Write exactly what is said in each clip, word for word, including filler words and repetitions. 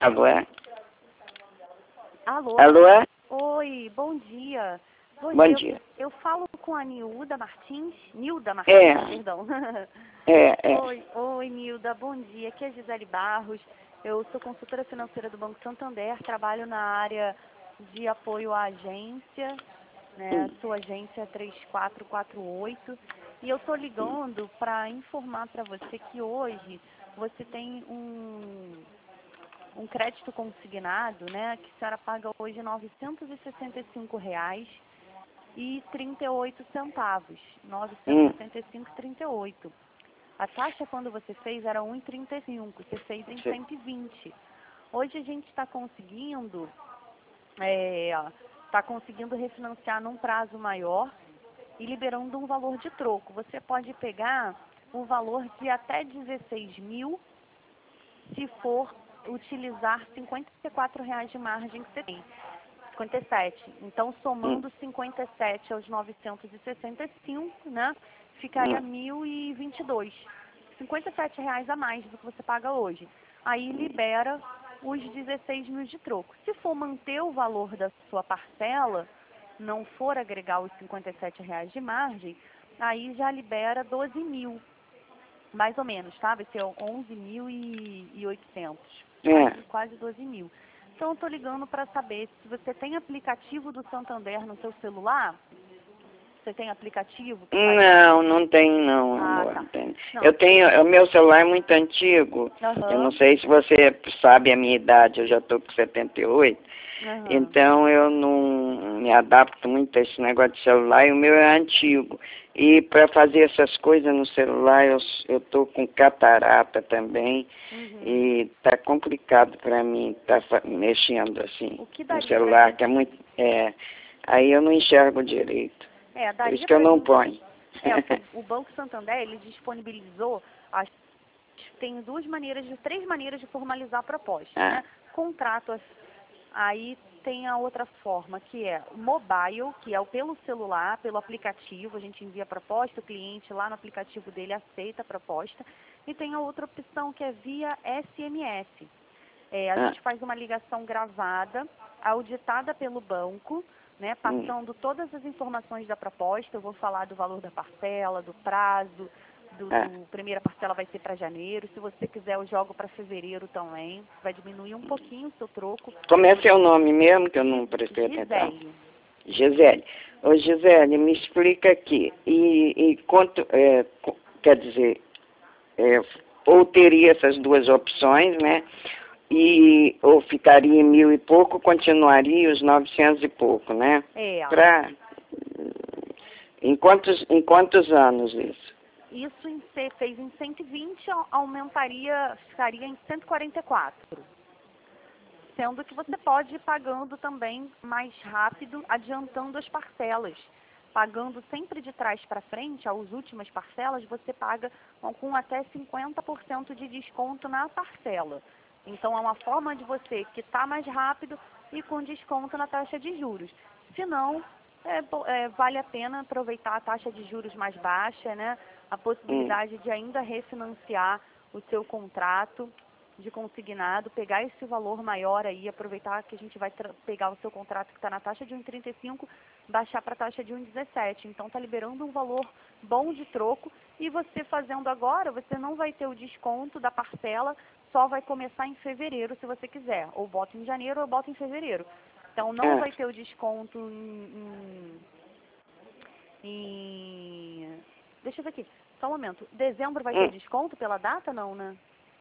Alô? Alô? Alô? Oi, bom dia. Bom, Bom dia. dia. Eu, eu falo com a Nilda Martins. Nilda Martins, É. perdão. É, é. Oi, oi, Nilda, bom dia. Aqui é a Gisele Barros. Eu sou consultora financeira do Banco Santander, trabalho na área de apoio à agência, né? A sua agência é três quatro quatro oito. E eu estou ligando para informar para você que hoje você tem um, um crédito consignado, né? Que a senhora paga hoje novecentos e sessenta e cinco reais e trinta e oito centavos. novecentos e sessenta e cinco e trinta e oito. A taxa quando você fez era um e trinta e cinco, você fez em cento e vinte. Hoje a gente está conseguindo, é, tá conseguindo refinanciar num prazo maior e liberando um valor de troco. Você pode pegar um valor de até dezesseis mil se for utilizar cinquenta e quatro reais de margem que você tem. cinquenta e sete. Então, somando cinquenta e sete aos novecentos e sessenta e cinco, né, ficaria mil e vinte e dois. cinquenta e sete reais a mais do que você paga hoje. Aí libera os dezesseis mil de troco. Se for manter o valor da sua parcela, não for agregar os cinquenta e sete reais de margem, aí já libera doze mil. Mais ou menos, tá? Vai ser onze mil e oitocentos. É. Quase, quase doze mil. Então, eu estou ligando para saber se você tem aplicativo do Santander no seu celular. Você tem aplicativo? Que faz... Não, não tem não, Ah, amor. tá. Não tem. Não. Eu tenho, o meu celular é muito antigo. Uhum. Eu não sei se você sabe a minha idade, eu já estou com setenta e oito. Uhum. Então eu não me adapto muito a esse negócio de celular e o meu é antigo. E para fazer essas coisas no celular eu eu tô com catarata também. Uhum. E tá complicado para mim estar tá mexendo assim no celular, gente... que é muito. É, aí eu não enxergo direito. É, por isso que eu não gente... ponho. É, o Banco Santander ele disponibilizou as tem duas maneiras, de três maneiras de formalizar a proposta, ah. né? Contrato, aí tem a outra forma, que é mobile, que é o pelo celular, pelo aplicativo, a gente envia a proposta, o cliente lá no aplicativo dele aceita a proposta, e tem a outra opção que é via S M S. É, a ah. gente faz uma ligação gravada, auditada pelo banco, né, passando hum. todas as informações da proposta. Eu vou falar do valor da parcela, do prazo, do, ah. do primeira parcela vai ser para janeiro. Se você quiser, eu jogo para fevereiro também. Vai diminuir um pouquinho o seu troco. Como é seu nome mesmo, que eu não prestei atenção? Gisele. Gisele. Ô, Gisele, me explica aqui. E, e quanto, é, quer dizer, é, ou teria essas duas opções, né? E, ou ficaria em mil e pouco, continuaria os novecentos e pouco, né? É. Pra, em, quantos, em quantos anos isso? Isso em, fez em cento e vinte, aumentaria, ficaria em cento e quarenta e quatro. Sendo que você pode ir pagando também mais rápido, adiantando as parcelas. Pagando sempre de trás para frente, as últimas parcelas, você paga com até cinquenta por cento de desconto na parcela. Então, é uma forma de você quitar mais rápido e com desconto na taxa de juros. Se não, é, é, vale a pena aproveitar a taxa de juros mais baixa, né? A possibilidade hum. de ainda refinanciar o seu contrato de consignado, pegar esse valor maior aí, aproveitar que a gente vai pegar o seu contrato que está na taxa de um vírgula trinta e cinco, baixar para a taxa de um vírgula dezessete. Então, está liberando um valor bom de troco e você fazendo agora, você não vai ter o desconto da parcela, só vai começar em fevereiro, se você quiser. Ou bota em janeiro ou bota em fevereiro. Então, não é. vai ter o desconto em, em, em... Deixa eu ver aqui, só um momento. Dezembro vai ter hum. desconto pela data, não, né?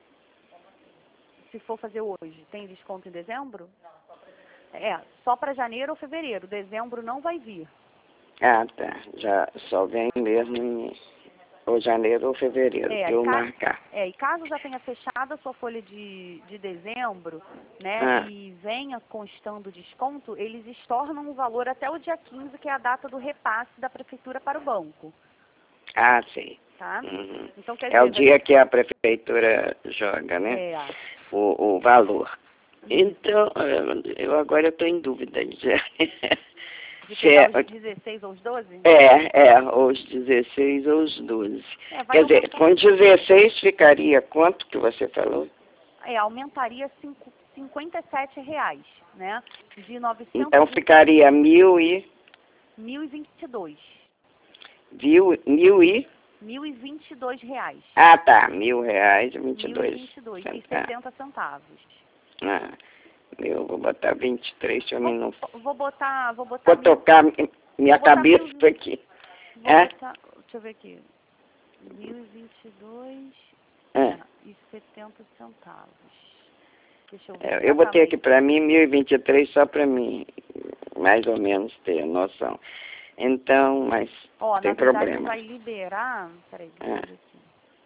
Se for fazer hoje, tem desconto em dezembro? É, só para janeiro ou fevereiro. Dezembro não vai vir. Ah, tá. Já só vem mesmo em ou janeiro ou fevereiro, é, que eu caso, marcar. É, e caso já tenha fechado a sua folha de, de dezembro, né, ah. e venha constando desconto, eles estornam o valor até o dia quinze, que é a data do repasse da prefeitura para o banco. Ah, sim. Tá? Uhum. Então, quer é dizer, o dia vai... que a prefeitura joga, né? É. O, o valor. Isso. Então, eu agora estou em dúvida. Já. De pegar é, os dezesseis ou os doze? É, é, os dezesseis ou os doze. É, Quer dizer, com dezesseis ficaria quanto que você falou? É, aumentaria cinquenta e sete reais, né? De novecentos Então ficaria mil e... mil e vinte e dois. Mil, mil e... Mil e vinte e dois reais. Ah, tá. Mil reais e vinte e dois. Mil e vinte e dois e setenta centavos. Ah, eu vou botar vinte e três, deixa eu Vou, não... vou botar, vou botar... Vou tocar minha vou botar cabeça mil, aqui. Vou É? botar, deixa eu ver aqui. Mil e vinte e dois É. e setenta centavos. Deixa eu ver. É, eu botei aqui pra mim mil e vinte e três só pra mim, mais ou menos, ter noção. Então, mas Ó, tem na verdade problema. vai liberar... Peraí, deixa eu É. ver aqui.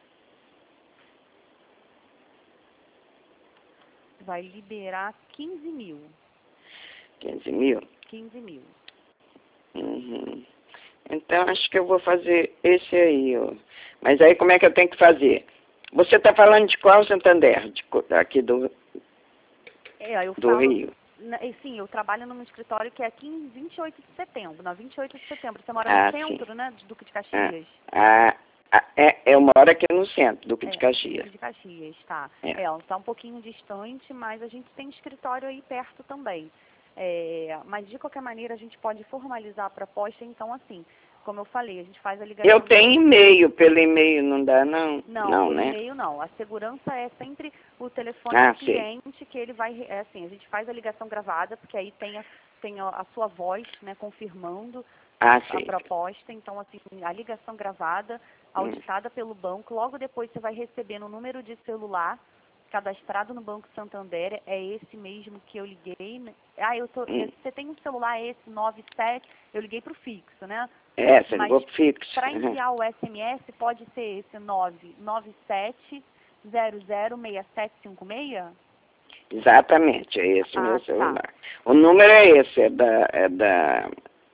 Vai liberar quinze mil. quinze mil? quinze mil. Uhum. Então, acho que eu vou fazer esse aí, ó. Mas aí como é que eu tenho que fazer? Você está falando de qual Santander? De, co- aqui do, É, eu do falo... Rio? na- e Sim, eu trabalho num escritório que é aqui em vinte e oito de setembro. Na vinte e oito de setembro. Você mora Ah, no sim. centro, né? De Duque de Ah, Caxias. ah, ah, é, eu moro aqui no centro, Duque de É, Caxias. Duque de Caxias, tá. É. É, está um pouquinho distante, mas a gente tem escritório aí perto também. É, mas, de qualquer maneira, a gente pode formalizar a proposta, então, assim, como eu falei, a gente faz a ligação... Eu tenho e-mail, pelo e-mail não dá, não? Não, Não, por né? e-mail não. A segurança é sempre o telefone Ah, do sei. cliente, que ele vai... É assim, a gente faz a ligação gravada, porque aí tem a, tem a, a sua voz, né, confirmando a, Ah, a sei. proposta. Então, assim, a ligação gravada, auditada pelo banco. Logo depois você vai receber no número de celular cadastrado no Banco Santander, é esse mesmo que eu liguei, né? Ah, eu tô, Hum. você tem um celular esse nove sete, eu liguei para o fixo, né? É, você Mas ligou fixo. para Uhum. enviar o S M S pode ser esse nove nove sete zero zero seis sete cinco seis? Exatamente, é esse Ah, meu tá. celular. O número é esse, é da, é da,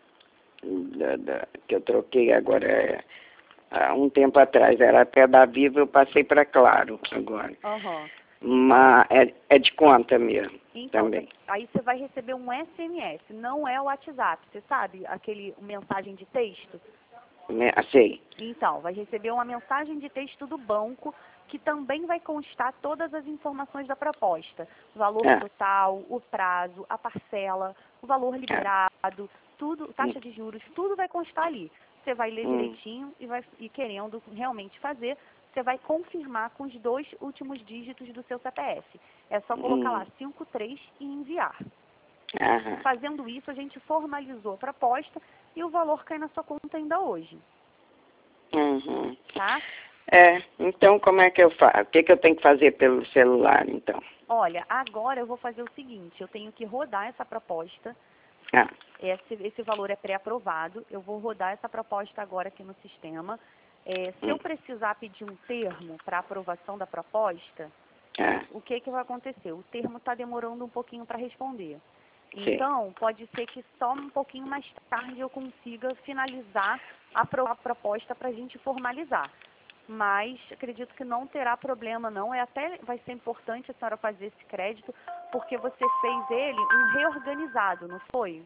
da, da- que eu troquei agora é, há um tempo atrás, era até da Viva, eu passei para Claro agora. Aham. Mas é, é de conta mesmo, Então, também. cê- aí você vai receber um S M S, não é o WhatsApp, você sabe? Aquele mensagem de texto. Né? Sei. Então, vai receber uma mensagem de texto do banco que também vai constar todas as informações da proposta. O valor Ah, total, o prazo, a parcela, o valor liberado, tudo, taxa hum, de juros, tudo vai constar ali. Você vai ler hum, direitinho e, vai, e querendo realmente fazer, você vai confirmar com os dois últimos dígitos do seu C P F. É só colocar lá hum, cinco três e enviar. aham, Fazendo isso, a gente formalizou a proposta e o valor cai na sua conta ainda hoje, uhum. tá? É, então como é que eu faço? O que, que eu tenho que fazer pelo celular, então? Olha, agora eu vou fazer o seguinte, eu tenho que rodar essa proposta, Ah, esse, esse valor é pré-aprovado, eu vou rodar essa proposta agora aqui no sistema. É, se hum, eu precisar pedir um termo para aprovação da proposta, ah, o que, que vai acontecer? O termo está demorando um pouquinho para responder. sei. Então, pode ser que só um pouquinho mais tarde eu consiga finalizar a, pro, a proposta para a gente formalizar. Mas acredito que não terá problema não. É até vai ser importante a senhora fazer esse crédito, porque você fez ele um reorganizado, não foi?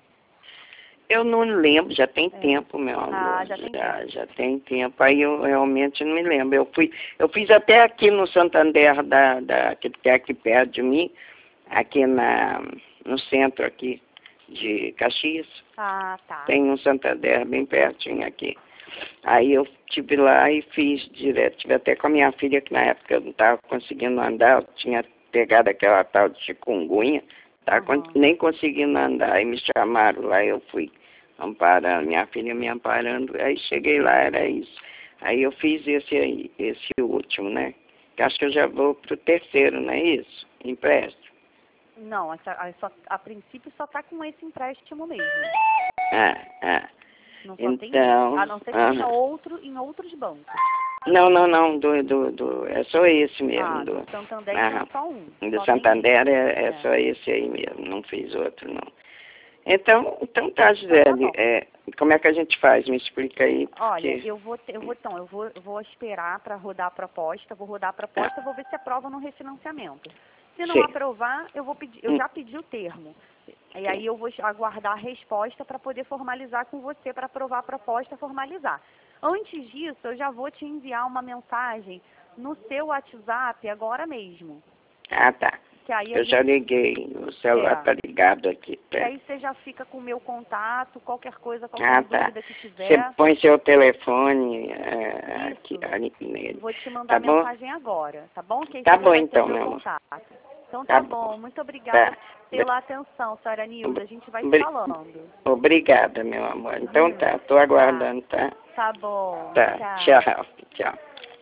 Eu não lembro, já tem É. tempo, meu Ah, amor. já tem Já, tempo. já tem tempo. Aí eu realmente não me lembro. Eu fui, eu fiz até aqui no Santander, da, da, que é aqui perto de mim, aqui na, no centro aqui de Caxias. Ah, tá. Tem um Santander bem pertinho aqui. Aí eu estive lá e fiz direto. Estive até com a minha filha, que na época eu não estava conseguindo andar, eu tinha pegado aquela tal de chikungunya, estava Aham. nem conseguindo andar. Aí me chamaram lá, eu fui amparando, minha filha me amparando. Aí cheguei lá, era isso. Aí eu fiz esse aí, esse último, né? Que acho que eu já vou pro terceiro, não é isso? Empréstimo. Não, essa, a, só, a princípio só está com esse empréstimo mesmo. Ah, ah. Não só tem esse. Então, A não ser que aham. tenha outro em outros bancos. Não, não, não, do, do, do, é só esse mesmo. Ah, Do, do Santander ah, então é só um. do Só tem Santander é, é esse. só esse aí mesmo, não fiz outro, não. Então, então tá, Então tá Gisele, bom. é, como é que a gente faz? Me explica aí, Olha, porque... eu vou, te- eu vou, então, eu vou, eu vou esperar para rodar a proposta, vou rodar a proposta, Ah, vou ver se aprova no refinanciamento. Se não sei, aprovar, eu vou pedir, eu hum, já pedi o termo. E aí sei. eu vou aguardar a resposta para poder formalizar com você, para aprovar a proposta, formalizar. Antes disso, eu já vou te enviar uma mensagem no seu WhatsApp agora mesmo. Ah, tá. Que aí eu gente... já liguei, o celular está é. ligado aqui. E aí você já fica com o meu contato, qualquer coisa, qualquer ah, dúvida tá. que tiver. Você põe seu telefone é, aqui, ali nele. Vou te mandar tá mensagem bom? agora, tá bom? Que aí tá você bom vai então, ter meu meu contato. Então tá, tá bom. bom, muito obrigada tá. pela atenção, senhora Nilda. A gente vai Obri... se falando. Obrigada, meu amor. Então hum, tá, tô aguardando, tá? Tá bom. Tá, tchau, tchau.